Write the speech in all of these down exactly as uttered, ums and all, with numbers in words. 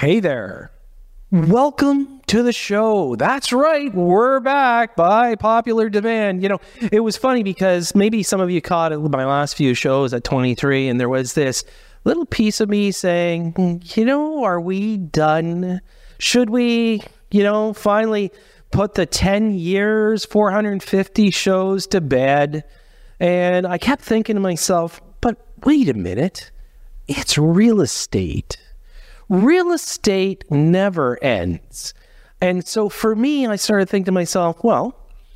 Hey there. Welcome to the show. That's right. We're back by popular demand. You know, it was funny because maybe some of you caught my last few shows at twenty-three, and there was this little piece of me saying, you know, are we done? Should we, you know, finally put the ten years, four hundred fifty shows to bed? And I kept thinking to myself, but wait a minute. It's real estate. Real estate never ends. And so for me, I started thinking to myself, well,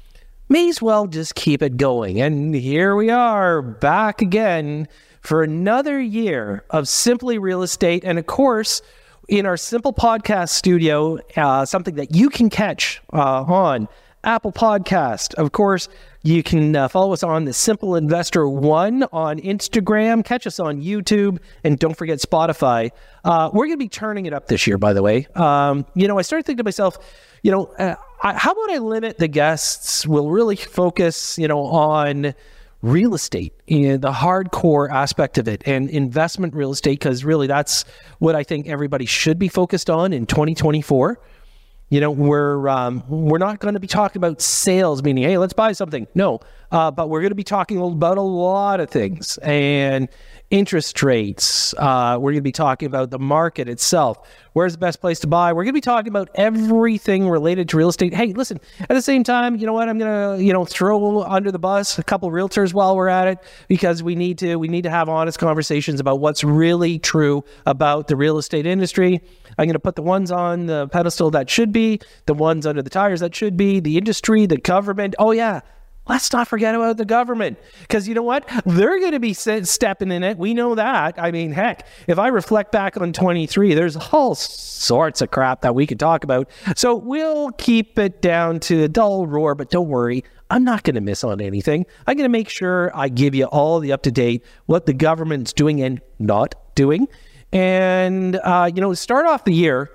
may as well just keep it going. And here we are back again for another year of Simply Real Estate. And of course, in our Simple Podcast studio, uh, something that you can catch uh, on Apple Podcast. Of course, you can uh, follow us on the Simple Investor One on Instagram. Catch us on YouTube. And don't forget Spotify. Uh, we're going to be turning it up this year, by the way. Um, you know, I started thinking to myself, you know, uh, I, how about I limit the guests? We'll really focus, you know, on real estate, you know, the hardcore aspect of it, and investment real estate, because really that's what I think everybody should be focused on in twenty twenty-four. You know, we're um, we're not going to be talking about sales, meaning, hey, let's buy something. No, uh, but we're going to be talking about a lot of things, and interest rates. Uh, we're going to be talking about the market itself. Where's the best place to buy? We're going to be talking about everything related to real estate. Hey, listen, at the same time, you know what? I'm going to, you know, throw under the bus a couple realtors while we're at it, because we need to, we need to have honest conversations about what's really true about the real estate industry. I'm going to put the ones on the pedestal that should be, the ones under the tires that should be, the industry, the government. Oh yeah. Let's not forget about the government, because you know what? They're going to be stepping in it. We know that. I mean, heck, if I reflect back on twenty-three, there's all sorts of crap that we could talk about. So we'll keep it down to a dull roar, but don't worry. I'm not going to miss on anything. I'm going to make sure I give you all the up-to-date, what the government's doing and not doing. And, uh, you know, to start off the year,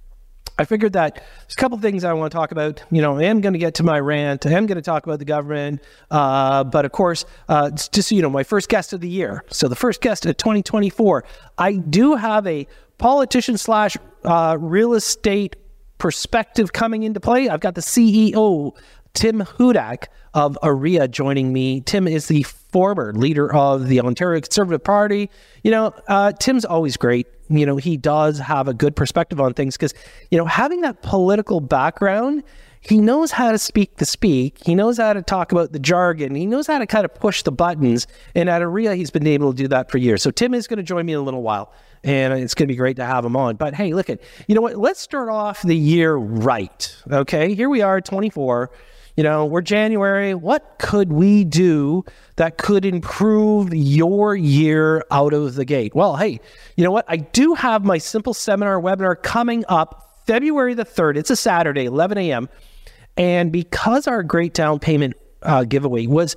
I figured that there's a couple of things I want to talk about. You know, I am going to get to my rant. I am going to talk about the government. Uh, but of course, uh, just so you know, my first guest of the year. So the first guest of twenty twenty-four, I do have a politician slash uh, real estate perspective coming into play. I've got the C E O, Tim Hudak of Aria, joining me. Tim is the former leader of the Ontario Conservative Party. You know, uh, Tim's always great. You know, he does have a good perspective on things because, you know, having that political background, he knows how to speak the speak. He knows how to talk about the jargon. He knows how to kind of push the buttons. And at Aria, he's been able to do that for years. So Tim is going to join me in a little while, and it's going to be great to have him on. But hey, look at, you know what? Let's start off the year right. Okay, here we are, twenty-four. You know, we're January. What could we do that could improve your year out of the gate? Well, hey, you know what? I do have my Simple Seminar webinar coming up February the third. It's a Saturday, eleven a.m. And because our great down payment uh, giveaway was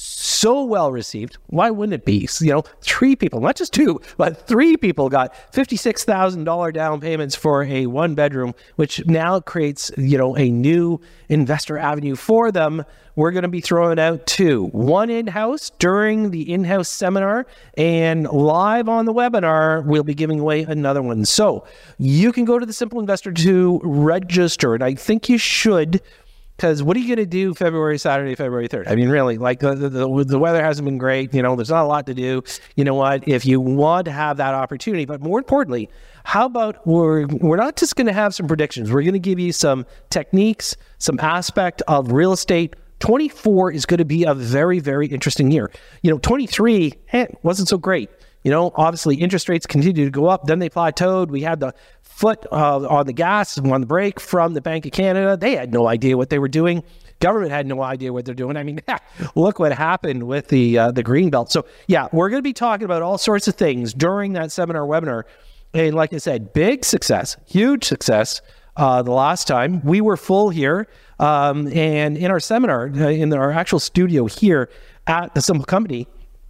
so well received, why wouldn't it be? You know, three people, not just two, but three people got fifty-six thousand dollars down payments for a one bedroom, which now creates, you know, a new investor avenue for them. We're going to be throwing out two, one in-house during the in-house seminar, and live on the webinar, we'll be giving away another one. So you can go to the Simple Investor to register, and I think you should. Because what are you going to do February, Saturday, February third? I mean, really, like the, the, the weather hasn't been great. You know, there's not a lot to do. You know what? If you want to have that opportunity, but more importantly, how about we're, we're not just going to have some predictions. We're going to give you some techniques, some aspect of real estate. twenty-four is going to be a very, very interesting year. You know, twenty-three eh, wasn't so great. You know, obviously interest rates continue to go up. Then they plateaued. We had the foot uh, on the gas and on the brake from the Bank of Canada. They had no idea what they were doing. Government had no idea what they're doing. I mean, look what happened with the uh, the Greenbelt. So yeah, we're going to be talking about all sorts of things during that seminar webinar. And like I said, big success, huge success. Uh, the last time we were full here, um, and in our seminar, uh, in our actual studio here at the Simple Company,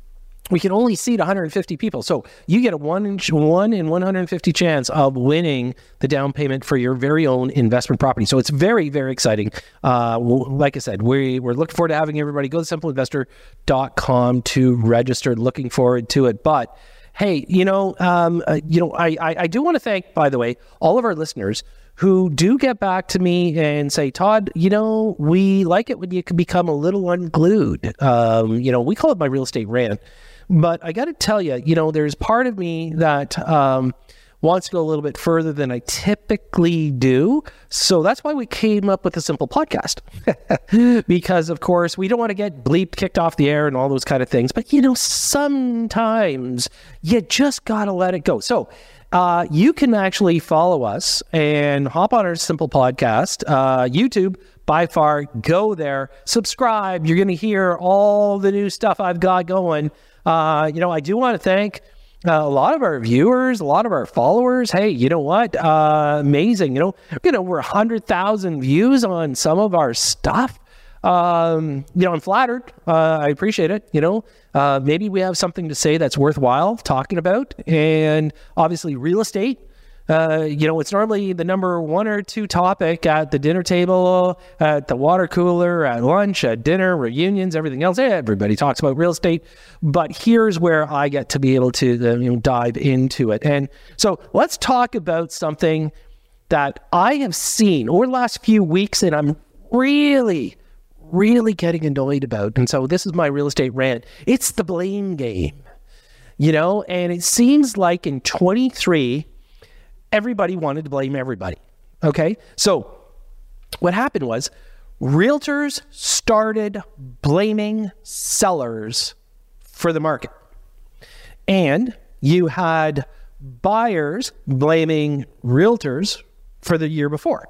we can only seat one hundred fifty people. So you get a one in, one in one hundred fifty chance of winning the down payment for your very own investment property. So it's very, very exciting. Uh, like I said, we, we're looking forward to having everybody go to simple investor dot com to register. Looking forward to it. But hey, you know, um, uh, you know, I, I, I do want to thank, by the way, all of our listeners who do get back to me and say, Todd, you know, we like it when you can become a little unglued. Um, you know, we call it my real estate rant. But I got to tell you, you know, there's part of me that um, wants to go a little bit further than I typically do. So that's why we came up with a simple podcast. Because, of course, we don't want to get bleeped, kicked off the air and all those kind of things. But, you know, sometimes you just got to let it go. So uh, you can actually follow us and hop on our simple podcast, uh, YouTube. By far, go there, subscribe. You're going to hear all the new stuff I've got going. Uh, you know, I do want to thank uh, a lot of our viewers, a lot of our followers. Hey, you know what? Uh, amazing. You know, you know, we're one hundred thousand views on some of our stuff. Um, you know, I'm flattered. Uh, I appreciate it. You know, uh, maybe we have something to say that's worthwhile talking about. And obviously real estate. Uh, you know, it's normally the number one or two topic at the dinner table, at the water cooler, at lunch, at dinner, reunions, everything else. Everybody talks about real estate, but here's where I get to be able to uh, you know, dive into it. And so let's talk about something that I have seen over the last few weeks and I'm really, really getting annoyed about. And so this is my real estate rant. It's the blame game, you know, and it seems like in twenty-three, everybody wanted to blame everybody. Okay. So what happened was realtors started blaming sellers for the market. And you had buyers blaming realtors for the year before.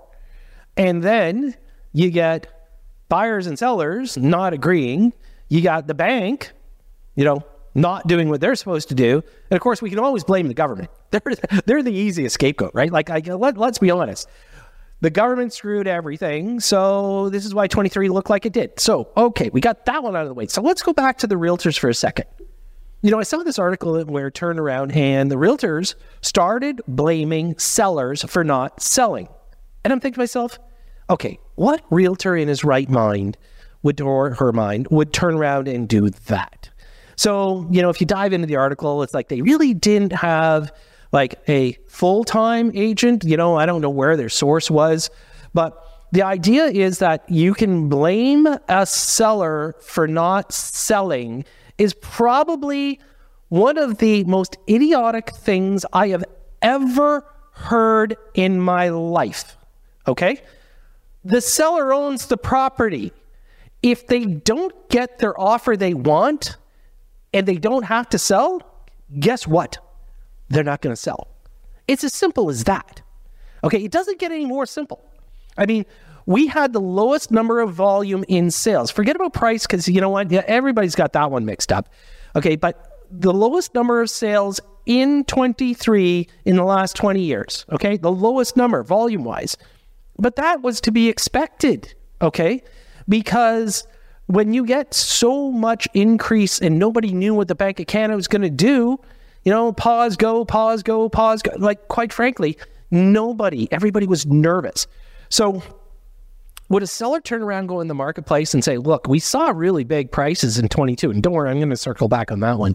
And then you get buyers and sellers not agreeing. You got the bank, you know, not doing what they're supposed to do. And of course, we can always blame the government. They're, they're the easiest scapegoat, right? Like, I, let, let's be honest. The government screwed everything. So this is why twenty-three looked like it did. So, okay, we got that one out of the way. So let's go back to the realtors for a second. You know, I saw this article where it turned around and the realtors started blaming sellers for not selling. And I'm thinking to myself, okay, what realtor in his right mind would, or her mind, would turn around and do that? So, you know, if you dive into the article, it's like they really didn't have like a full-time agent. You know, I don't know where their source was, but the idea is that you can blame a seller for not selling is probably one of the most idiotic things I have ever heard in my life. Okay? The seller owns the property. If they don't get their offer they want, and they don't have to sell, guess what? They're not going to sell. It's as simple as that. Okay, it doesn't get any more simple. I mean, we had the lowest number of volume in sales. Forget about price, because you know what? Yeah, everybody's got that one mixed up. Okay, but the lowest number of sales in twenty-three in the last twenty years. Okay, the lowest number volume-wise. But that was to be expected, okay? Because when you get so much increase and nobody knew what the Bank of Canada was going to do, you know, pause, go, pause, go, pause, go. Like, quite frankly, nobody, everybody was nervous. So would a seller turn around, go in the marketplace and say, look, we saw really big prices in twenty-two, and don't worry, I'm going to circle back on that one.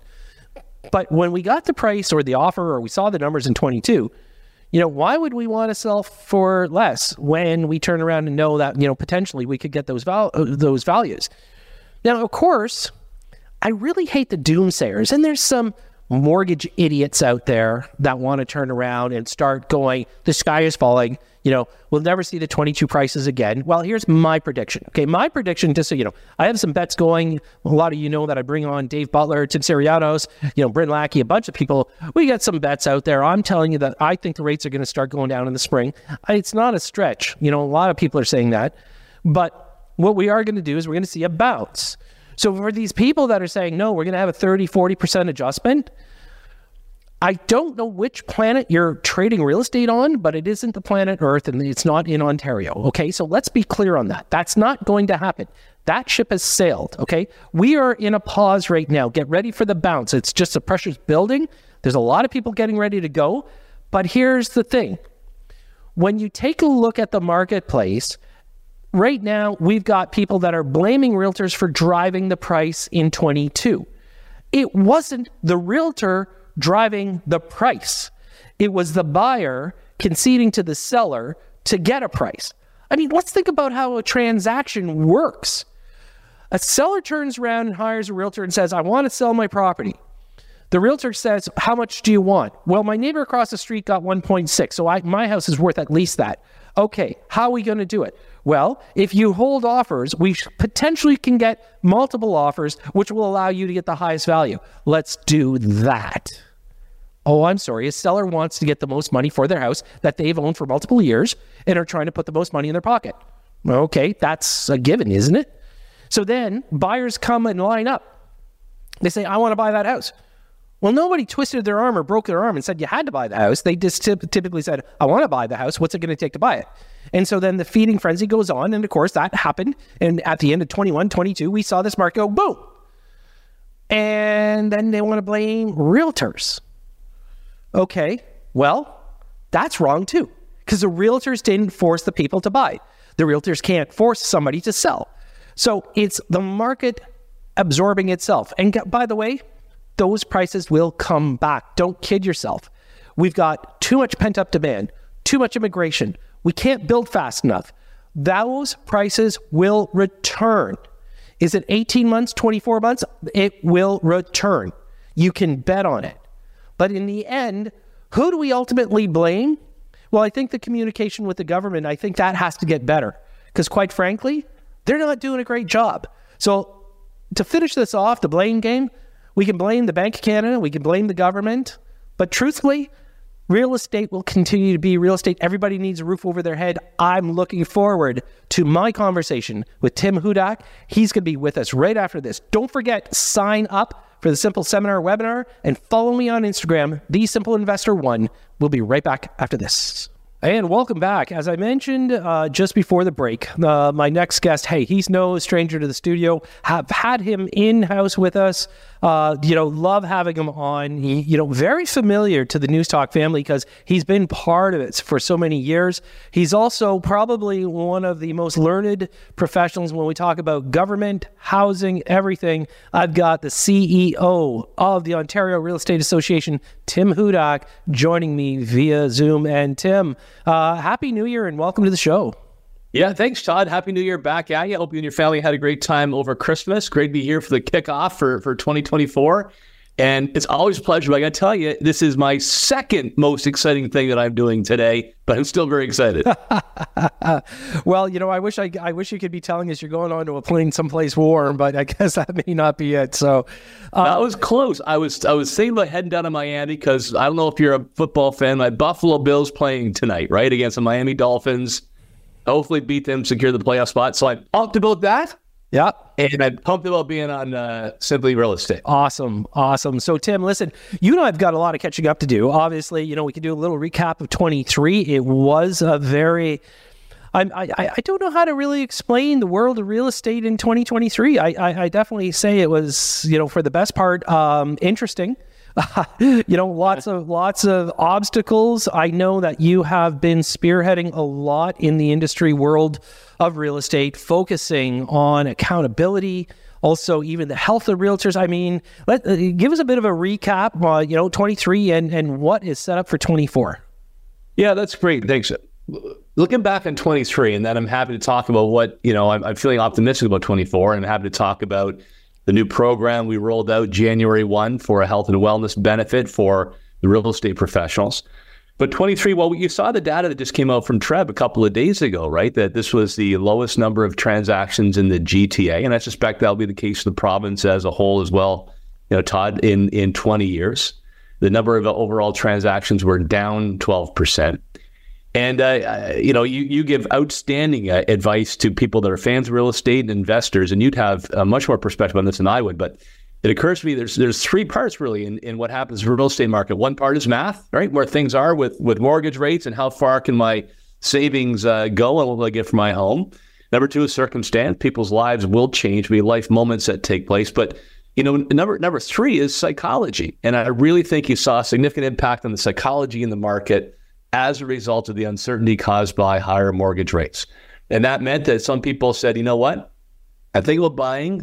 But when we got the price or the offer or we saw the numbers in twenty-two, you know, why would we want to sell for less when we turn around and know that, you know, potentially we could get those val- those values? Now, of course, I really hate the doomsayers, and there's some mortgage idiots out there that want to turn around and start going, the sky is falling, you know, we'll never see the twenty-two prices again. Well, here's my prediction. Okay, my prediction, just so you know, I have some bets going. A lot of you know that I bring on Dave Butler, Tim Sirianos, you know, Bryn Lackey, a bunch of people. We got some bets out there. I'm telling you that I think the rates are going to start going down in the spring. It's not a stretch. You know, a lot of people are saying that. But what we are going to do is we're going to see a bounce. So for these people that are saying, no, we're going to have a thirty, forty percent adjustment, I don't know which planet you're trading real estate on, but it isn't the planet Earth and it's not in Ontario. Okay, so let's be clear on that. That's not going to happen. That ship has sailed. Okay, we are in a pause right now. Get ready for the bounce. It's just the pressure's building. There's a lot of people getting ready to go. But here's the thing. When you take a look at the marketplace, right now we've got people that are blaming realtors for driving the price in twenty-two. It wasn't the realtor driving the price. It was the buyer conceding to the seller to get a price. I mean, let's think about how a transaction works. A seller turns around and hires a realtor and says, I want to sell my property. The realtor says, how much do you want? Well, my neighbor across the street got one point six, so I, my house is worth at least that. Okay, how are we going to do it? Well, if you hold offers, we potentially can get multiple offers, which will allow you to get the highest value. Let's do that. Oh, I'm sorry. A seller wants to get the most money for their house that they've owned for multiple years and are trying to put the most money in their pocket. Okay, that's a given, isn't it? So then buyers come and line up. They say, I want to buy that house. Well, nobody twisted their arm or broke their arm and said you had to buy the house. They just typically said, I want to buy the house. What's it going to take to buy it? And so then the feeding frenzy goes on. And of course, that happened. And at the end of twenty-one, twenty-two, we saw this market go boom. And then they want to blame realtors. Okay, well, that's wrong too. Because the realtors didn't force the people to buy. The realtors can't force somebody to sell. So it's the market absorbing itself. And by the way, those prices will come back. Don't kid yourself. We've got too much pent-up demand, too much immigration. We can't build fast enough. Those prices will return. Is it eighteen months, twenty-four months? It will return. You can bet on it. But in the end, who do we ultimately blame? Well, I think the communication with the government, I think that has to get better. Because quite frankly, they're not doing a great job. So to finish this off, the blame game, we can blame the Bank of Canada, we can blame the government, but truthfully, real estate will continue to be real estate. Everybody needs a roof over their head. I'm looking forward to my conversation with Tim Hudak. He's going to be with us right after this. Don't forget, sign up for the Simple Seminar webinar and follow me on Instagram, The Simple Investor One. We'll be right back after this. And welcome back. As I mentioned uh, just before the break, uh, my next guest, hey, he's no stranger to the studio. Have had him in-house with us. Uh, you know, love having him on. He, you know, very familiar to the News Talk family because he's been part of it for so many years. He's also probably one of the most learned professionals when we talk about government, housing, everything. I've got the C E O of the Ontario Real Estate Association, Tim Hudak, joining me via Zoom. And Tim, uh, Happy New Year and welcome to the show. Yeah, thanks, Todd. Happy New Year back at you. I hope you and your family had a great time over Christmas. Great to be here for the kickoff for, for twenty twenty-four. And it's always a pleasure. But I got to tell you, this is my second most exciting thing that I'm doing today, but I'm still very excited. Well, you know, I wish I, I wish you could be telling us you're going on to a plane someplace warm, but I guess that may not be it. So uh, that was close. I was I was thinking about heading down to Miami because I don't know if you're a football fan. My Buffalo Bills playing tonight, right, against the Miami Dolphins. Hopefully beat them, secure the playoff spot. So I'm pumped about that. Yeah. And I'm pumped about being on uh, Simply Real Estate. Awesome. Awesome. So, Tim, listen, you and I have got a lot of catching up to do. Obviously, you know, we can do a little recap of twenty-three. It was a very... I, I, I don't know how to really explain the world of real estate in twenty twenty-three. I, I, I definitely say it was, you know, for the best part, um, interesting. you know, lots of lots of obstacles. I know that you have been spearheading a lot in the industry world of real estate, focusing on accountability, also even the health of realtors. I mean, let uh, give us a bit of a recap, uh, you know, twenty-three and, and what is set up for twenty-four. Yeah, that's great. Thanks. Looking back on twenty-three, and then I'm happy to talk about what, you know, I'm, I'm feeling optimistic about twenty-four, and I'm happy to talk about the new program we rolled out January first for a health and wellness benefit for the real estate professionals. But twenty-three, well, you saw the data that just came out from Trev a couple of days ago, right? That this was the lowest number of transactions in the G T A. And I suspect that'll be the case for the province as a whole as well, you know, Todd, in, in twenty years. The number of overall transactions were down twelve percent. And, uh, you know, you, you give outstanding uh, advice to people that are fans of real estate and investors, and you'd have uh, much more perspective on this than I would. But it occurs to me there's there's three parts really in, in what happens for the real estate market. One part is math, right? Where things are with, with mortgage rates and how far can my savings uh, go and what will I get for my home. Number two is circumstance. People's lives will change. There'll be life moments that take place. But, you know, number number three is psychology. And I really think you saw a significant impact on the psychology in the market as a result of the uncertainty caused by higher mortgage rates. And that meant that some people said, you know what, I think about buying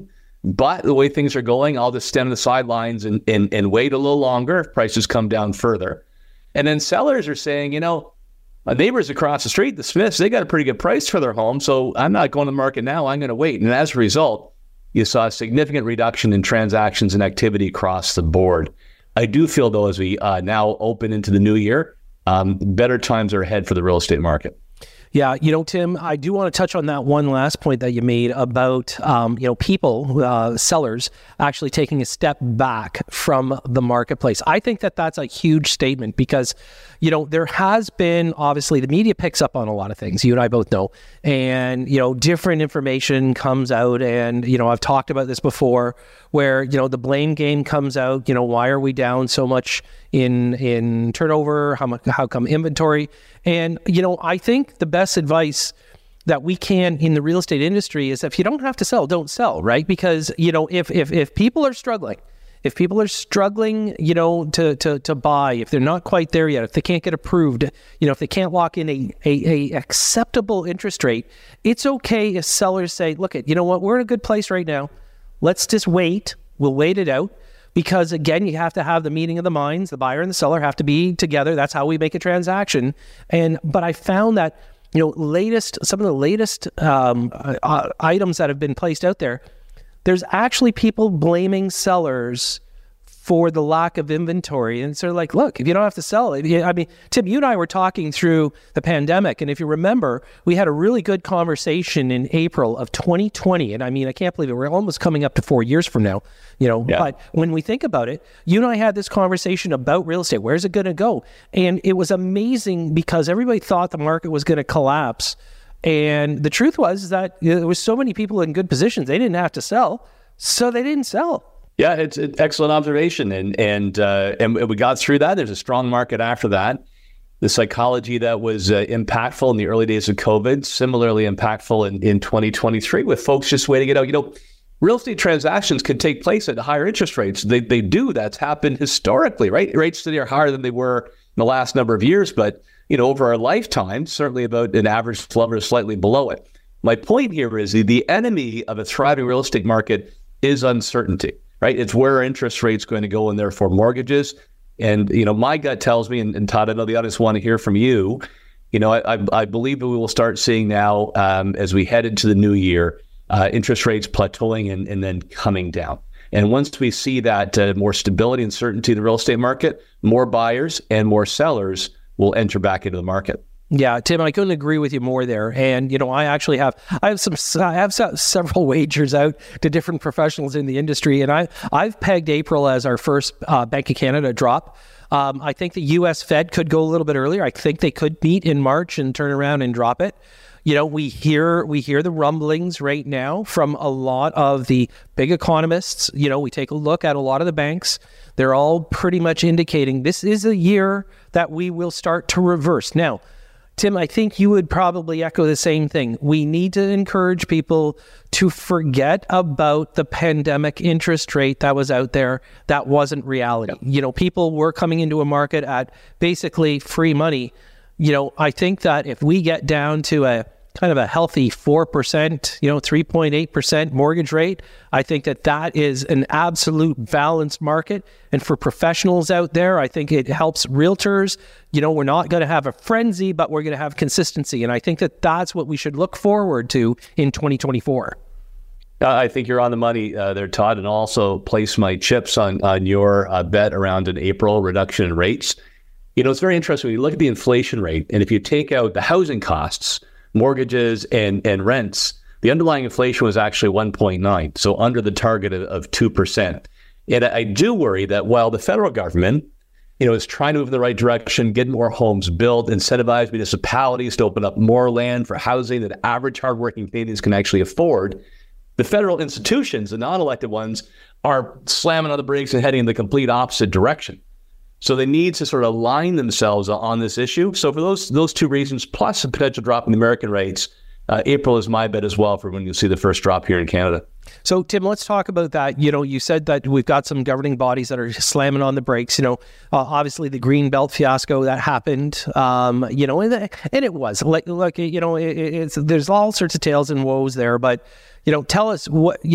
But the way things are going, I'll just stand on the sidelines and, and, and wait a little longer if prices come down further. And then sellers are saying, you know, my neighbors across the street, the Smiths, they got a pretty good price for their home, so I'm not going to the market now. I'm going to wait. And as a result, you saw a significant reduction in transactions and activity across the board. I do feel, though, as we uh, now open into the new year, um, better times are ahead for the real estate market. Yeah, you know, Tim, I do want to touch on that one last point that you made about, um, you know, people, uh, sellers, actually taking a step back from the marketplace. I think that that's a huge statement because, you know, there has been, obviously, the media picks up on a lot of things, you and I both know, and, you know, different information comes out, and, you know, I've talked about this before, where, you know, the blame game comes out, you know, why are we down so much in in turnover, how much, how come inventory? And, you know, I think the best advice that we can in the real estate industry is if you don't have to sell, don't sell, right? Because, you know, if if if people are struggling, if people are struggling, you know, to to to buy, if they're not quite there yet, if they can't get approved, you know, if they can't lock in a a, a acceptable interest rate, it's okay if sellers say, look, it, you know what, we're in a good place right now. Let's just wait. We'll wait it out. Because again, you have to have the meeting of the minds. The buyer and the seller have to be together. That's how we make a transaction. And but I found that, you know, latest some of the latest um, uh, items that have been placed out there, there's actually people blaming sellers for the lack of inventory. And so like, look, if you don't have to sell it, I mean, Tim, you and I were talking through the pandemic. And if you remember, we had a really good conversation in April of twenty twenty. And I mean, I can't believe it. We're almost coming up to four years from now, you know, yeah. But when we think about it, you and I had this conversation about real estate. Where's it going to go? And it was amazing because everybody thought the market was going to collapse. And the truth was that you know, there was so many people in good positions, they didn't have to sell. So they didn't sell. Yeah, it's an excellent observation, and and uh, and we got through that. There's a strong market after that. The psychology that was uh, impactful in the early days of COVID, similarly impactful in, in twenty twenty-three, with folks just waiting it out. You know, real estate transactions can take place at higher interest rates. They they do. That's happened historically, right? Rates today are higher than they were in the last number of years, but you know, over our lifetime, certainly about an average level slightly below it. My point here is the, the enemy of a thriving real estate market is uncertainty. Right? It's where are interest rates going to go and therefore mortgages. And, you know, my gut tells me, and, and Todd, I know the audience want to hear from you, you know, I, I, I believe that we will start seeing now um, as we head into the new year, uh, interest rates plateauing and, and then coming down. And once we see that uh, more stability and certainty in the real estate market, more buyers and more sellers will enter back into the market. Yeah, Tim, I couldn't agree with you more there. And, you know, I actually have, I have some, I have several wagers out to different professionals in the industry. And I, I've pegged April as our first uh, Bank of Canada drop. Um, I think the U S Fed could go a little bit earlier. I think they could meet in March and turn around and drop it. You know, we hear, we hear the rumblings right now from a lot of the big economists. You know, we take a look at a lot of the banks. They're all pretty much indicating this is a year that we will start to reverse. Now, Tim, I think you would probably echo the same thing. We need to encourage people to forget about the pandemic interest rate that was out there. That wasn't reality. Yep. You know, people were coming into a market at basically free money. You know, I think that if we get down to a kind of a healthy four percent, you know, three point eight percent mortgage rate, I think that that is an absolute balanced market. And for professionals out there, I think it helps realtors. You know, we're not going to have a frenzy, but we're going to have consistency. And I think that that's what we should look forward to in twenty twenty-four. Uh, I think you're on the money uh, there, Todd, and also place my chips on, on your uh, bet around an April reduction in rates. You know, it's very interesting when you look at the inflation rate, and if you take out the housing costs, mortgages and, and rents, the underlying inflation was actually one point nine, so under the target of, of two percent. And I, I do worry that while the federal government, you know, is trying to move in the right direction, get more homes built, incentivize municipalities to open up more land for housing that average hardworking Canadians can actually afford, the federal institutions, the non-elected ones, are slamming on the brakes and heading in the complete opposite direction. So they need to sort of align themselves on this issue. So for those those two reasons, plus a potential drop in the American rates, uh, April is my bet as well for when you'll see the first drop here in Canada. So, Tim, let's talk about that. You know, you said that we've got some governing bodies that are slamming on the brakes. You know, uh, obviously the Greenbelt fiasco that happened, um, you know, and, and it was like, like you know, it, it's there's all sorts of tales and woes there. But, you know, tell us what, you know,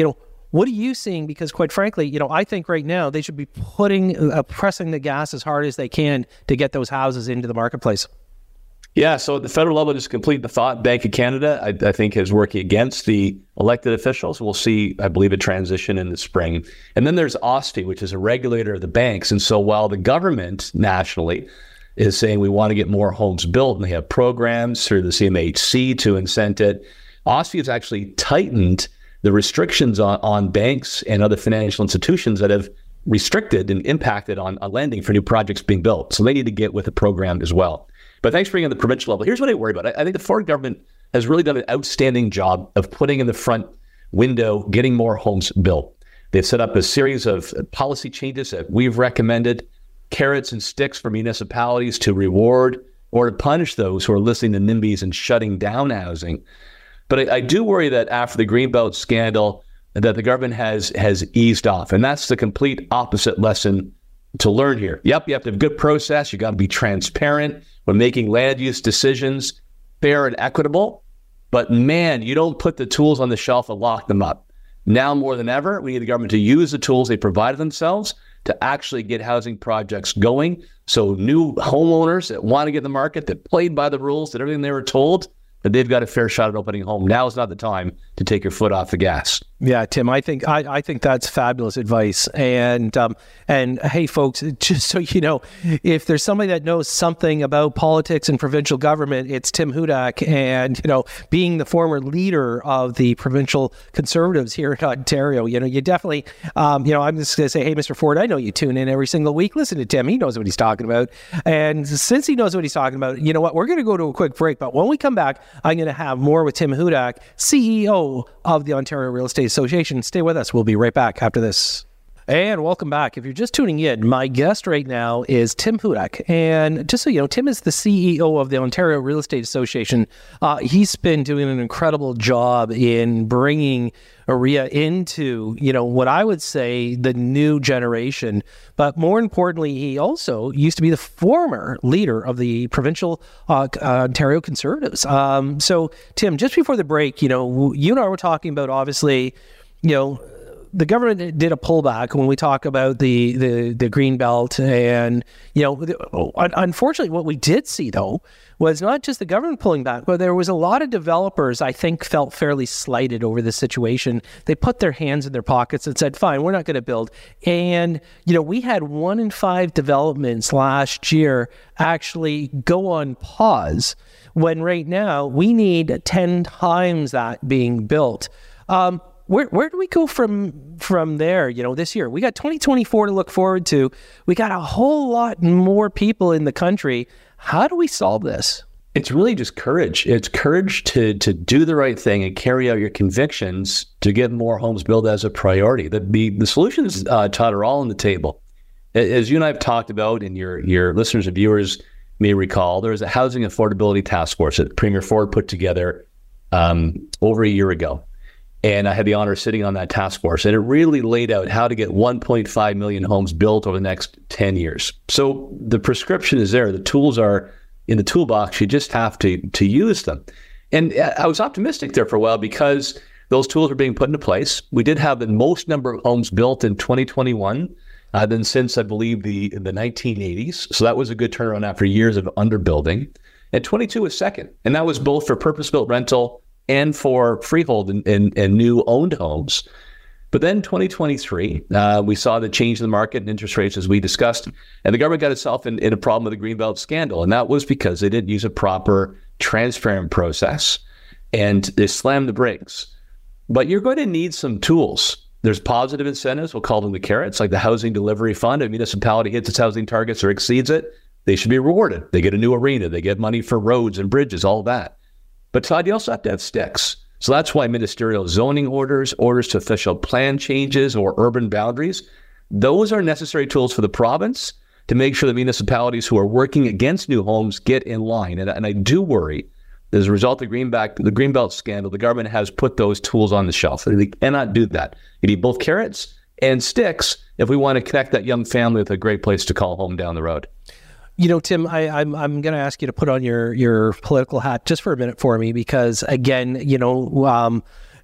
What are you seeing? Because quite frankly, you know, I think right now they should be putting, uh, pressing the gas as hard as they can to get those houses into the marketplace. Yeah, so at the federal level, just to complete the thought, Bank of Canada, I, I think, is working against the elected officials. We'll see, I believe, a transition in the spring. And then there's OSFI, which is a regulator of the banks. And so while the government nationally is saying we want to get more homes built, and they have programs through the C M H C to incent it, OSFI has actually tightened the restrictions on, on banks and other financial institutions that have restricted and impacted on, on lending for new projects being built. So they need to get with the program as well. But thanks for bringing on the provincial level. Here's what I worry about. I, I think the Ford government has really done an outstanding job of putting in the front window, getting more homes built. They've set up a series of policy changes that we've recommended, carrots and sticks for municipalities to reward or to punish those who are listening to NIMBYs and shutting down housing. But I, I do worry that after the Greenbelt scandal, that the government has has eased off. And that's the complete opposite lesson to learn here. Yep, you have to have a good process. You got to be transparent when making land use decisions, fair and equitable. But man, you don't put the tools on the shelf and lock them up. Now more than ever, we need the government to use the tools they provided themselves to actually get housing projects going. So new homeowners that want to get in the market, that played by the rules, that everything they were told, that they've got a fair shot at opening a home. Now is not the time to take your foot off the gas. Yeah, Tim, I think I, I think that's fabulous advice. And um, and hey, folks, just so you know, if there's somebody that knows something about politics and provincial government, it's Tim Hudak. And you know, being the former leader of the provincial Conservatives here in Ontario, you know, you definitely, um, you know, I'm just going to say, hey, Mister Ford, I know you tune in every single week. Listen to Tim; he knows what he's talking about. And since he knows what he's talking about, you know what? We're going to go to a quick break, but when we come back, I'm going to have more with Tim Hudak, C E O of the Ontario Real Estate Association. Stay with us. We'll be right back after this. And welcome back. If you're just tuning in, my guest right now is Tim Hudak. And just so you know, Tim is the C E O of the Ontario Real Estate Association. Uh, he's been doing an incredible job in bringing O R E A into, you know, what I would say the new generation. But more importantly, he also used to be the former leader of the provincial uh, uh, Ontario Conservatives. Um, so, Tim, just before the break, you know, you and I were talking about, obviously, you know, the government did a pullback when we talk about the, the, the green belt. And, you know, the, unfortunately, what we did see, though, was not just the government pulling back, but there was a lot of developers, I think, felt fairly slighted over this situation. They put their hands in their pockets and said, fine, we're not going to build. And, you know, we had one in five developments last year actually go on pause, when right now we need ten times that being built. Um, Where where do we go from from there? You know, this year we got twenty twenty-four to look forward to. We got a whole lot more people in the country. How do we solve this? It's really just courage. It's courage to to do the right thing and carry out your convictions to get more homes built as a priority. The the, the solutions, uh, Todd, are all on the table. As you and I have talked about, and your your listeners and viewers may recall, there was a housing affordability task force that Premier Ford put together um, over a year ago. And I had the honor of sitting on that task force, and it really laid out how to get one point five million homes built over the next ten years. So the prescription is there. The tools are in the toolbox. You just have to to use them. And I was optimistic there for a while because those tools were being put into place. We did have the most number of homes built in twenty twenty-one uh, than since, I believe, the, the nineteen eighties. So that was a good turnaround after years of underbuilding. And twenty-two was second. And that was both for purpose-built rental and for freehold and, and, and new owned homes. But then twenty twenty-three, uh, we saw the change in the market and interest rates, as we discussed, and the government got itself in, in a problem with the Greenbelt scandal. And that was because they didn't use a proper, transparent process, and they slammed the brakes. But you're going to need some tools. There's positive incentives, we'll call them the carrots, like the Housing Delivery Fund. A municipality hits its housing targets or exceeds it, they should be rewarded. They get a new arena, they get money for roads and bridges, all that. But Todd, you also have to have sticks. So that's why ministerial zoning orders, orders to official plan changes, or urban boundaries, those are necessary tools for the province to make sure the municipalities who are working against new homes get in line. And, and I do worry that as a result of the Greenback, the Greenbelt scandal, the government has put those tools on the shelf. They cannot do that. You need both carrots and sticks if we want to connect that young family with a great place to call home down the road. You know, Tim, I, I'm I'm going to ask you to put on your, your political hat just for a minute for me, because again, you know, um,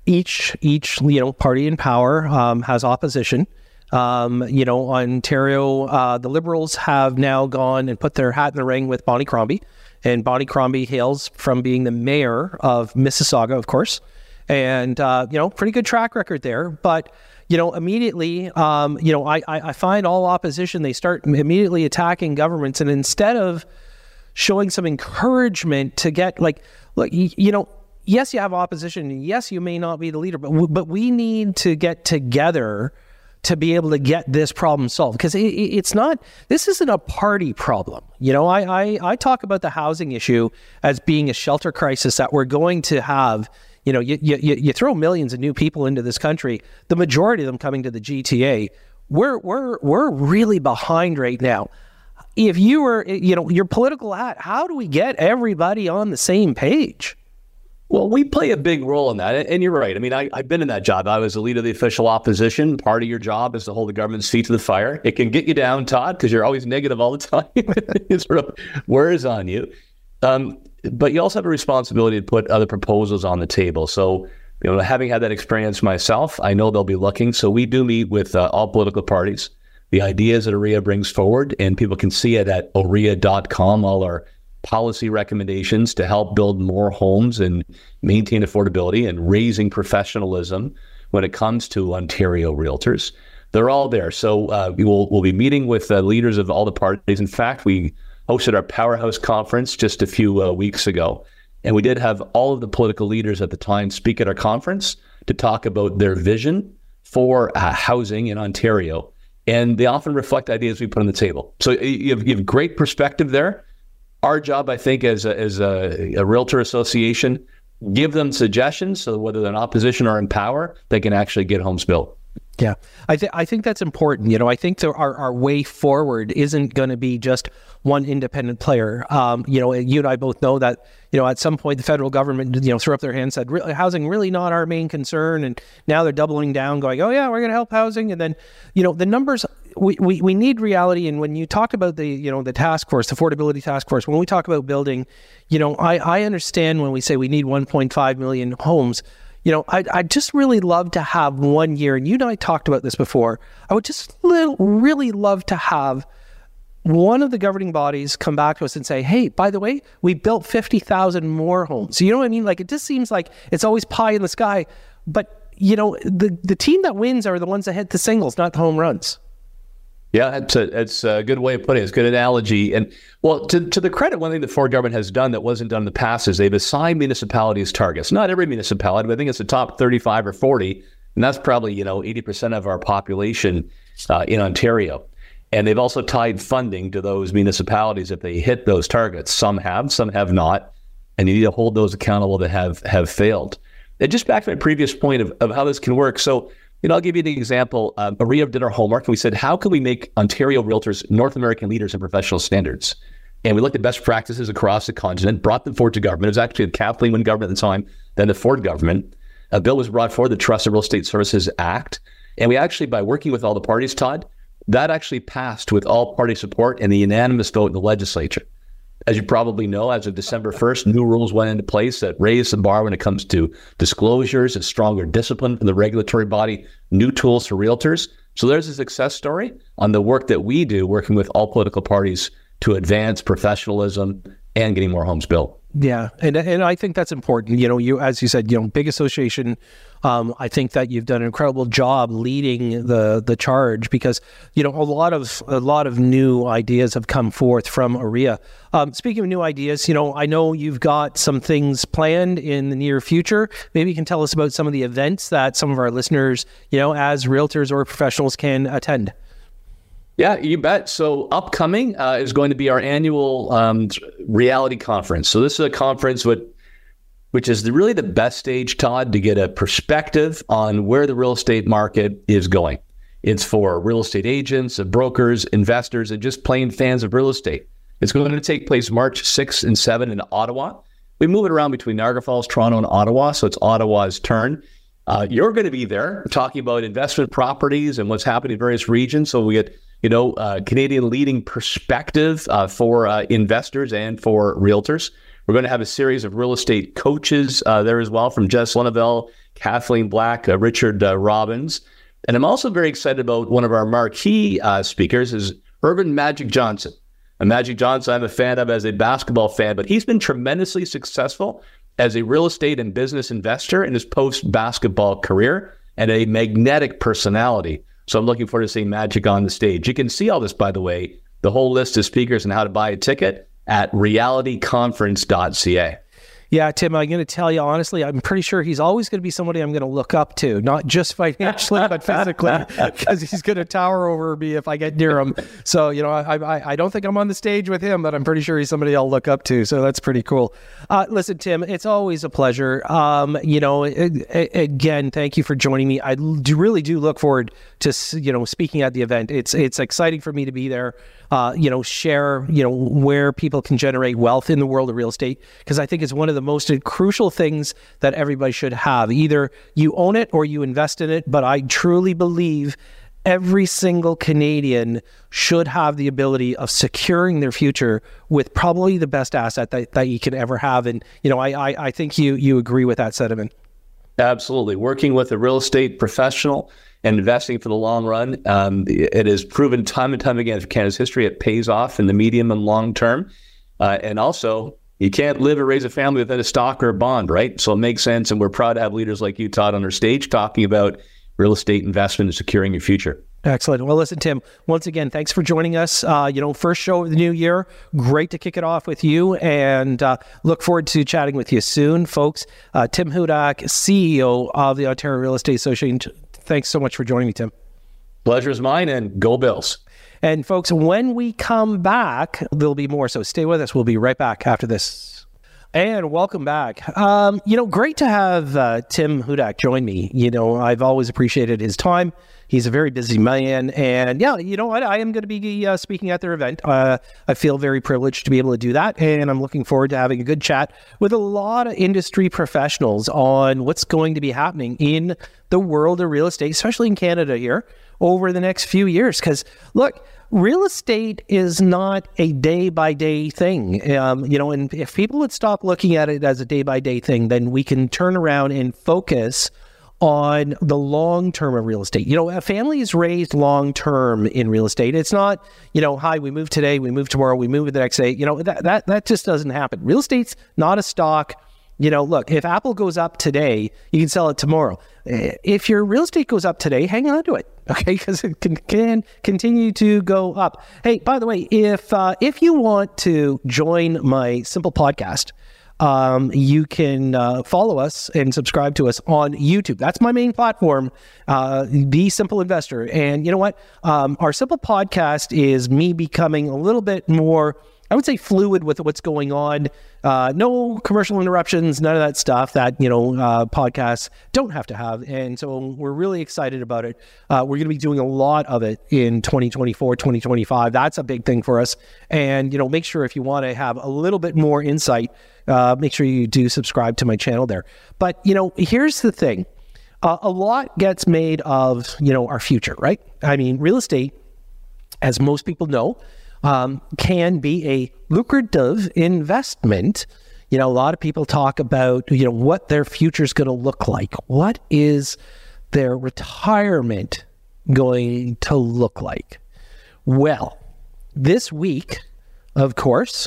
each each you know party in power um, has opposition. Um, you know, Ontario, uh, the Liberals have now gone and put their hat in the ring with Bonnie Crombie, and Bonnie Crombie hails from being the mayor of Mississauga, of course, and uh, you know, pretty good track record there. But you know, immediately, um, you know, I, I I find all opposition, they start immediately attacking governments, and instead of showing some encouragement to get like, look, you, you know. Yes, you have opposition. And yes, you may not be the leader, but w- but we need to get together to be able to get this problem solved, because it, it, it's not. This isn't a party problem. You know, I, I I talk about the housing issue as being a shelter crisis that we're going to have. You know, you you you throw millions of new people into this country, the majority of them coming to the G T A. We're we're we're really behind right now. If you were, you know, your political hat, how do we get everybody on the same page? Well, we play a big role in that. And you're right. I mean, I, I've been in that job. I was the leader of the official opposition. Part of your job is to hold the government's feet to the fire. It can get you down, Todd, because you're always negative all the time. It sort of wears on you. Um, but you also have a responsibility to put other proposals on the table. So, you know, having had that experience myself, I know they'll be looking. So we do meet with uh, all political parties. The ideas that O R E A brings forward, and people can see it at O R E A dot com, all our policy recommendations to help build more homes and maintain affordability and raising professionalism when it comes to Ontario realtors. They're all there. So uh, we will we'll be meeting with uh, leaders of all the parties. In fact, we hosted our Powerhouse Conference just a few uh, weeks ago, and we did have all of the political leaders at the time speak at our conference to talk about their vision for uh, housing in Ontario. And they often reflect ideas we put on the table. So you have, you have great perspective there. Our job, I think, as a, as a, a realtor association, give them suggestions so whether they're in opposition or in power, they can actually get homes built. Yeah, I think I think that's important. You know, I think there, our our way forward isn't going to be just one independent player. Um, you know, you and I both know that. You know, at some point the federal government, you know, threw up their hands, said, really, housing really not our main concern, and now they're doubling down, going, oh yeah, we're going to help housing, and then, you know, the numbers. We, we we need reality. And when you talk about the, you know, the task force, the affordability task force, when we talk about building, you know, I I understand when we say we need one point five million homes. You know, I'd, I'd just really love to have one year, and you and I talked about this before, I would just little, really love to have one of the governing bodies come back to us and say, hey, by the way, we built fifty thousand more homes. So you know what I mean? Like, it just seems like it's always pie in the sky. But, you know, the, the team that wins are the ones that hit the singles, not the home runs. Yeah, it's a, it's a good way of putting it. It's a good analogy. And, well, to, to the credit, one thing the Ford government has done that wasn't done in the past is they've assigned municipalities targets. Not every municipality, but I think it's the top thirty-five or forty. And that's probably, you know, eighty percent of our population uh, in Ontario. And they've also tied funding to those municipalities if they hit those targets. Some have, some have not. And you need to hold those accountable that have, have failed. And just back to my previous point of, of how this can work. So, you know, I'll give you an example. Um, O R E A did our homework, and we said, how can we make Ontario realtors North American leaders in professional standards? And we looked at best practices across the continent, brought them forward to government. It was actually the Kathleen Wynne government at the time, then the Ford government. A bill was brought forward, the Trust and Real Estate Services Act. And we actually, by working with all the parties, Todd, that actually passed with all party support and the unanimous vote in the legislature. As you probably know, as of December first, new rules went into place that raised the bar when it comes to disclosures, a stronger discipline from the regulatory body, new tools for realtors. So there's a success story on the work that we do, working with all political parties to advance professionalism and getting more homes built. Yeah, and and I think that's important. You know, you as you said, you know, big association. Um, I think that you've done an incredible job leading the the charge, because you know a lot of a lot of new ideas have come forth from O R E A. Um, speaking of new ideas, you know, I know you've got some things planned in the near future. Maybe you can tell us about some of the events that some of our listeners, you know, as realtors or professionals, can attend. Yeah, you bet. So upcoming uh, is going to be our annual um, reality conference. So this is a conference with, which is the, really the best stage, Todd, to get a perspective on where the real estate market is going. It's for real estate agents, brokers, investors, and just plain fans of real estate. It's going to take place March sixth and seventh in Ottawa. We move it around between Niagara Falls, Toronto, and Ottawa, so it's Ottawa's turn. Uh, you're going to be there talking about investment properties and what's happening in various regions. So we get you know, uh, Canadian leading perspective uh, for uh, investors and for realtors. We're going to have a series of real estate coaches uh, there as well, from Jess Leneville, Kathleen Black, uh, Richard uh, Robbins. And I'm also very excited about one of our marquee uh, speakers is Earvin Magic Johnson. And Magic Johnson, I'm a fan of as a basketball fan, but he's been tremendously successful as a real estate and business investor in his post-basketball career and a magnetic personality. So I'm looking forward to seeing Magic on the stage. You can see all this, by the way, the whole list of speakers and how to buy a ticket at reality conference dot c a. Yeah, Tim, I'm going to tell you honestly, I'm pretty sure he's always going to be somebody I'm going to look up to, not just financially, but physically, because he's going to tower over me if I get near him. So, you know, I, I I don't think I'm on the stage with him, but I'm pretty sure he's somebody I'll look up to. So that's pretty cool. Uh, listen, Tim, it's always a pleasure. Um, you know, it, it, again, thank you for joining me. I do really do look forward to, you know, speaking at the event. It's it's exciting for me to be there. Uh, you know, share, you know, where people can generate wealth in the world of real estate, because I think it's one of the most crucial things that everybody should have. Either you own it or you invest in it, but I truly believe every single Canadian should have the ability of securing their future with probably the best asset that, that you can ever have. And, you know, I, I, I think you you agree with that sentiment. Absolutely. Working with a real estate professional and investing for the long run, um, it has proven time and time again for Canada's history, it pays off in the medium and long term. Uh, and also, you can't live or raise a family without a stock or a bond, right? So it makes sense. And we're proud to have leaders like you, Todd, on our stage talking about real estate investment and securing your future. Excellent. Well, listen, Tim, once again, thanks for joining us. Uh, you know, first show of the new year. Great to kick it off with you, and uh, look forward to chatting with you soon, folks. Uh, Tim Hudak, C E O of the Ontario Real Estate Association. Thanks so much for joining me, Tim. Pleasure is mine, and go Bills. And folks, when we come back, there'll be more. So stay with us. We'll be right back after this. And welcome back. Um, you know, great to have uh, Tim Hudak join me. You know, I've always appreciated his time. He's a very busy man. And yeah, you know what? I am going to be uh, speaking at their event. Uh, I feel very privileged to be able to do that. And I'm looking forward to having a good chat with a lot of industry professionals on what's going to be happening in the world of real estate, especially in Canada here, over the next few years. Because look, real estate is not a day-by-day thing. Um, you know, and if people would stop looking at it as a day-by-day thing, then we can turn around and focus on the long term of real estate. You know, a family is raised long term in real estate. It's not, you know, hi, we move today, we move tomorrow, we move the next day. You know, that that that just doesn't happen. Real estate's not a stock. You know, look, if Apple goes up today, you can sell it tomorrow. If your real estate goes up today, hang on to it, okay? Because it can, can continue to go up. Hey, by the way, if uh, if you want to join my Simple podcast, Um, you can uh, follow us and subscribe to us on YouTube. That's my main platform, uh, The Simple Investor. And you know what? Um, our Simple podcast is me becoming a little bit more, I would say, fluid with what's going on. Uh, no commercial interruptions, none of that stuff that, you know, uh, podcasts don't have to have. And so we're really excited about it. Uh, we're going to be doing a lot of it in twenty twenty-four, twenty twenty-five. That's a big thing for us. And, you know, make sure if you want to have a little bit more insight, uh, make sure you do subscribe to my channel there. But, you know, here's the thing. Uh, a lot gets made of, you know, our future, right? I mean, real estate, as most people know, Um, can be a lucrative investment. You know, a lot of people talk about, you know, what their future is going to look like. What is their retirement going to look like? Well, this week, of course,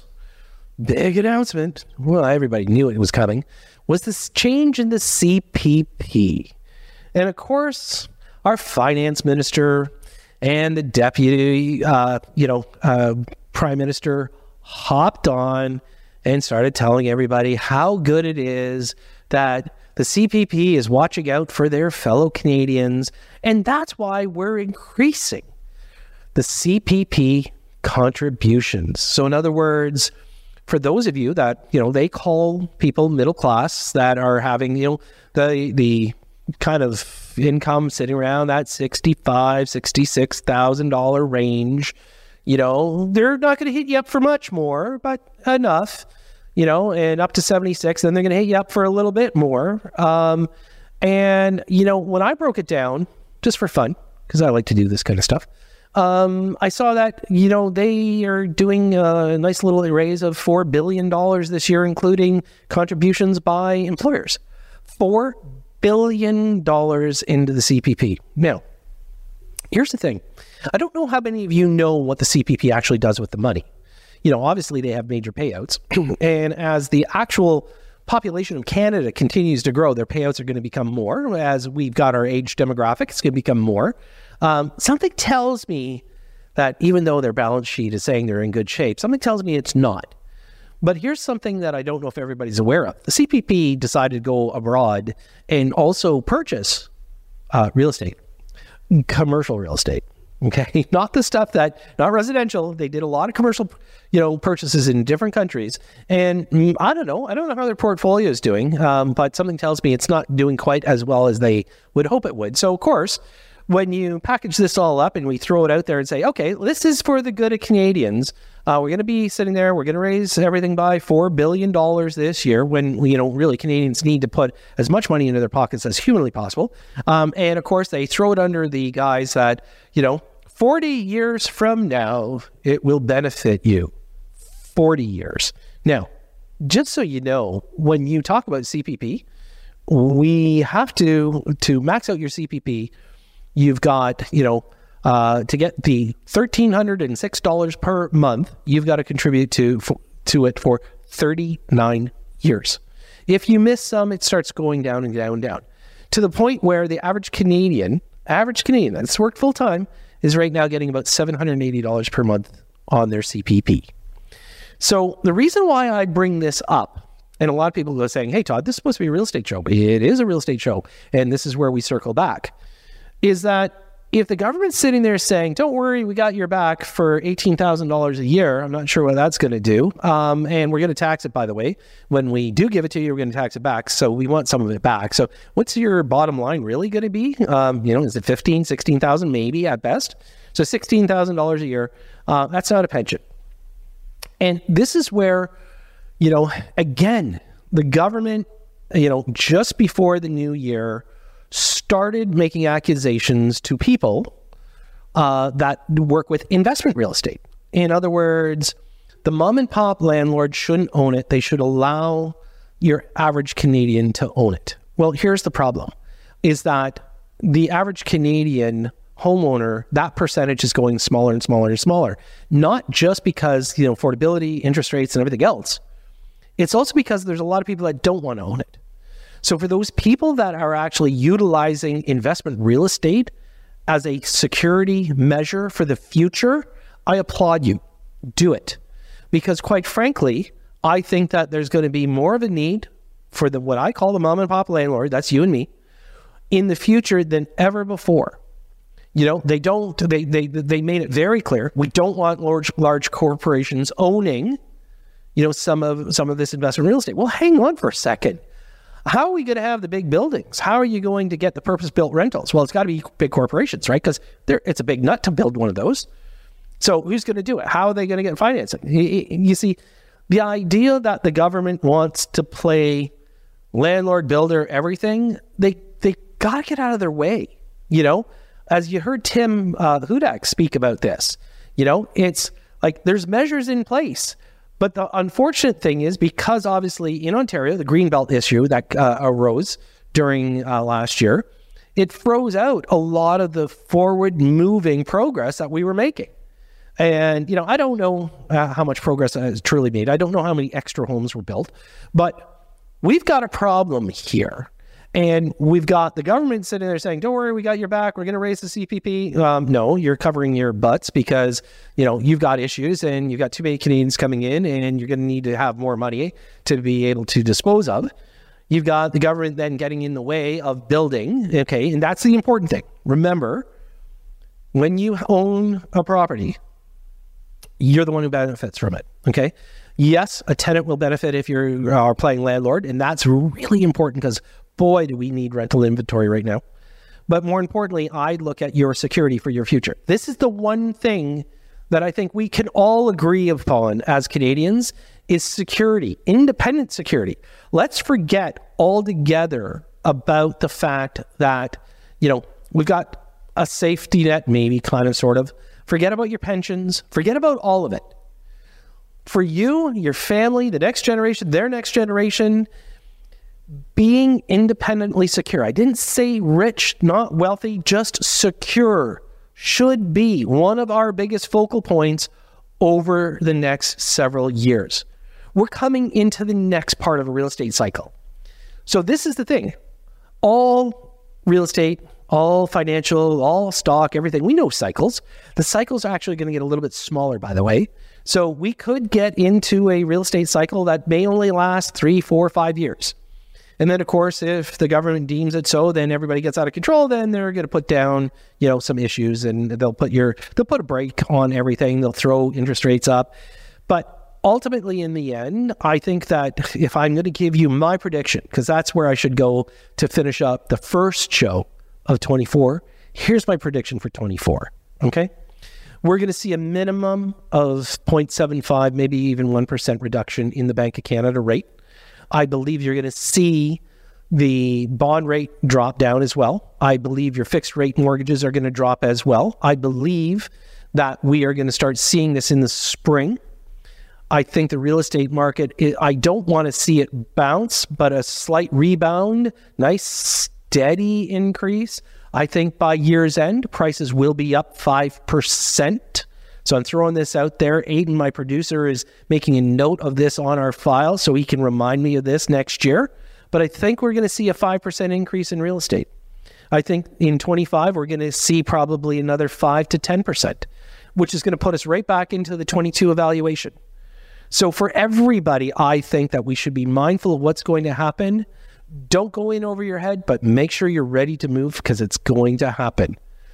big announcement. Well, everybody knew it was coming. Was this change in the C P P? And of course, our finance minister and the deputy, uh, you know, uh, prime minister hopped on and started telling everybody how good it is that the C P P is watching out for their fellow Canadians. And that's why we're increasing the C P P contributions. So in other words, for those of you that, you know, they call people middle class that are having, you know, the, the, kind of income sitting around that sixty-five thousand dollars, sixty-six thousand dollars range, you know, they're not going to hit you up for much more, but enough, you know, and up to seventy-six, then they're going to hit you up for a little bit more. Um, and, you know, when I broke it down, just for fun, because I like to do this kind of stuff, Um, I saw that, you know, they are doing a nice little raise of four billion dollars this year, including contributions by employers. four billion dollars into the C P P. Now, here's the thing. I don't know how many of you know what the C P P actually does with the money. You know, obviously they have major payouts. And as the actual population of Canada continues to grow, their payouts are going to become more. As we've got our age demographic, it's going to become more. Um, something tells me that even though their balance sheet is saying they're in good shape, something tells me it's not. But here's something that I don't know if everybody's aware of. The C P P decided to go abroad and also purchase uh, real estate, commercial real estate. Okay, not the stuff that, not residential. They did a lot of commercial, you know, purchases in different countries. And mm, I don't know. I don't know how their portfolio is doing, um, but something tells me it's not doing quite as well as they would hope it would. So, of course, when you package this all up and we throw it out there and say, okay, this is for the good of Canadians, uh, we're going to be sitting there, we're going to raise everything by four billion dollars this year when, you know, really Canadians need to put as much money into their pockets as humanly possible. Um, and of course, they throw it under the guise that, you know, forty years from now, it will benefit you. forty years. Now, just so you know, when you talk about C P P, we have to, to max out your C P P, you've got, you know, uh, to get the one thousand three hundred six dollars per month, you've got to contribute to to it for thirty-nine years. If you miss some, it starts going down and down and down to the point where the average Canadian, average Canadian that's worked full time, is right now getting about seven hundred eighty dollars per month on their C P P. So the reason why I bring this up, and a lot of people go saying, hey, Todd, this is supposed to be a real estate show. It is a real estate show. And this is where we circle back, is that if the government's sitting there saying, don't worry, we got your back for eighteen thousand dollars a year, I'm not sure what that's going to do. Um, and we're going to tax it, by the way. When we do give it to you, we're going to tax it back. So we want some of it back. So what's your bottom line really going to be? Um, you know, is it fifteen, sixteen thousand maybe at best? So sixteen thousand dollars a year, uh, that's not a pension. And this is where, you know, again, the government, you know, just before the new year, started making accusations to people uh, that work with investment real estate. In other words, the mom and pop landlord shouldn't own it. They should allow your average Canadian to own it. Well, here's the problem, is that the average Canadian homeowner, that percentage is going smaller and smaller and smaller. Not just because, you know, affordability, interest rates, and everything else. It's also because there's a lot of people that don't want to own it. So for those people that are actually utilizing investment real estate as a security measure for the future, I applaud you. Do it. Because quite frankly, I think that there's going to be more of a need for the what I call the mom and pop landlord, that's you and me, in the future than ever before. You know, they don't, they they they made it very clear, we don't want large large corporations owning, you know, some of some of this investment real estate. Well, hang on for a second. How are we going to have the big buildings? How are you going to get the purpose-built rentals? Well, it's got to be big corporations, right? Because it's a big nut to build one of those. So who's going to do it? How are they going to get financing? You see, the idea that the government wants to play landlord, builder, everything, they they got to get out of their way. You know, as you heard Tim uh, Hudak speak about this, you know, it's like there's measures in place. But the unfortunate thing is, because obviously in Ontario, the Greenbelt issue that uh, arose during uh, last year, it froze out a lot of the forward-moving progress that we were making. And, you know, I don't know uh, how much progress is truly made. I don't know how many extra homes were built. But we've got a problem here. And we've got the government sitting there saying, don't worry, we got your back. We're going to raise the C P P. Um, no, you're covering your butts because, you know, you've got issues and you've got too many Canadians coming in and you're going to need to have more money to be able to dispose of. You've got the government then getting in the way of building. Okay. And that's the important thing. Remember, when you own a property, you're the one who benefits from it. Okay. Yes, a tenant will benefit if you are playing landlord. And that's really important because boy, do we need rental inventory right now. But more importantly, I look at your security for your future. This is the one thing that I think we can all agree upon as Canadians is security, independent security. Let's forget altogether about the fact that, you know, we've got a safety net, maybe kind of sort of, Forget about your pensions. Forget about all of it. For you, your family, the next generation, their next generation, being independently secure. I didn't say rich, not wealthy, just secure should be one of our biggest focal points over the next several years. We're coming into the next part of a real estate cycle. So this is the thing. All real estate, all financial, all stock, everything, we know cycles. The cycles are actually going to get a little bit smaller, by the way. So we could get into a real estate cycle that may only last three, four, five years. And then, of course, if the government deems it so, then everybody gets out of control, then they're going to put down, you know, some issues, and they'll put your, they'll put a brake on everything. They'll throw interest rates up. But ultimately, in the end, I think that if I'm going to give you my prediction, because that's where I should go to finish up the first show of twenty-four, here's my prediction for twenty-four, okay? We're going to see a minimum of zero point seven five, maybe even one percent reduction in the Bank of Canada rate. I believe you're going to see the bond rate drop down as well. I believe your fixed rate mortgages are going to drop as well. I believe that we are going to start seeing this in the spring. I think the real estate market, I don't want to see it bounce, but a slight rebound, nice steady increase. I think by year's end, prices will be up five percent. So I'm throwing this out there. Aiden, my producer, is making a note of this on our file so he can remind me of this next year. But I think we're going to see a five percent increase in real estate. I think in twenty-five, we're going to see probably another five to ten percent, which is going to put us right back into the twenty-two evaluation. So for everybody, I think that we should be mindful of what's going to happen. Don't go in over your head, but make sure you're ready to move because it's going to happen.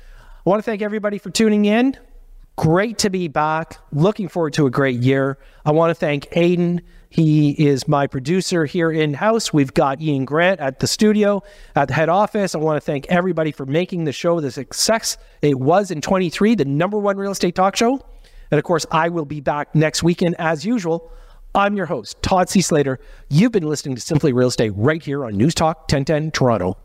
I want to thank everybody for tuning in. Great to be back. Looking forward to a great year. I want to thank Aiden. He is my producer here in-house. We've got Ian Grant at the studio, at the head office. I want to thank everybody for making the show the success it was in twenty-three, the number one real estate talk show. And of course, I will be back next weekend as usual. I'm your host, Todd C. Slater. You've been listening to Simply Real Estate right here on News Talk ten ten Toronto.